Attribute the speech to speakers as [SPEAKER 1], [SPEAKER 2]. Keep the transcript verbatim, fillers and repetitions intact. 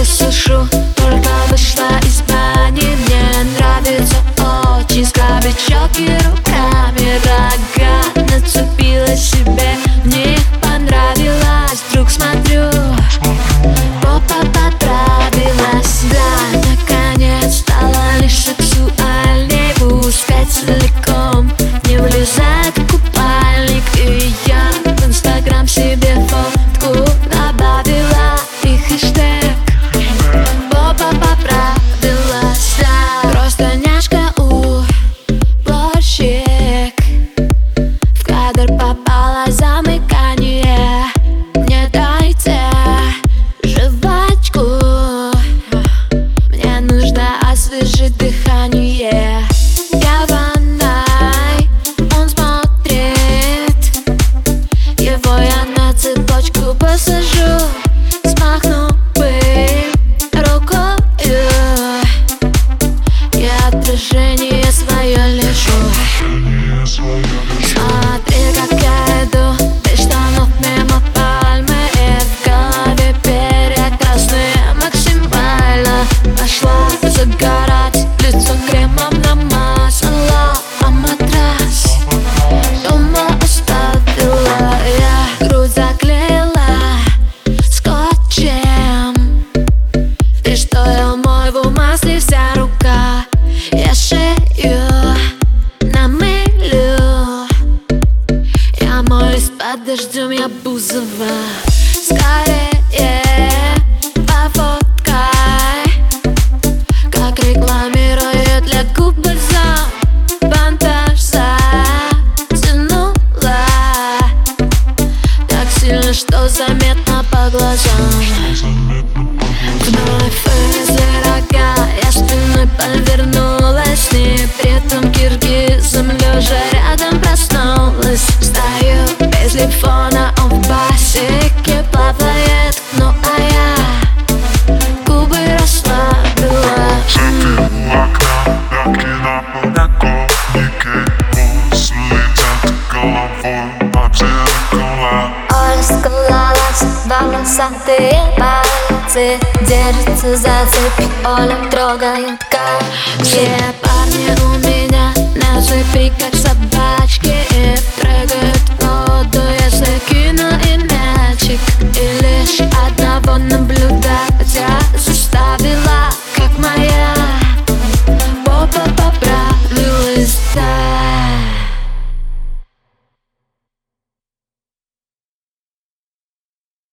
[SPEAKER 1] посушу. Только вышла из бани, мне нравится очень сграбить щеки руками. Рога нацепила себе, мне понравилось. Вдруг смотрю, попа поправилась. Да, наконец стала лишь сексуальней. Пускай целиком не влезает в купальник. И я в инстаграм себе фотку добавила и хэштег попа поправилась. Да, просто няшка уборщик. В кадр попало замыкание. Мне дайте жвачку, мне нужно освежить дыхание. Я ванной, он смотрит, его я на цепочку посажу. Смахну пыль рукою, я отражение свое лежу. Смотри, как я иду, без штанов мимо пальмы. И в голове перья красные максимально. Пошла загорать, лицо кремом намазала, а матрас дома оставила. Я грудь заклеила скотчем. И что я мою в масле, вся рука. Я шею намылю, я моюсь под дождем, я Бузова. Скорее пофоткай, как рекламируют для губ бальзам. Бандаж затянула так сильно, что заметно по глазам. Вновь вылезли рога, я спиной повернулась. Не при этом киргизом лежа рядом проснулась. Стою без телефона, он в басике плавает. Ну а я губы расслабила.
[SPEAKER 2] Сидим у окна, пятки на подоконнике. Волосы летят головой от зеркала.
[SPEAKER 1] Оля скалалась, волосатые пальцы держатся за цепи, Оля трогает как. Все парни у меня на цепи, как собачки, и прыгают в воду, если кину и мячик. И лишь одного наблюдаю.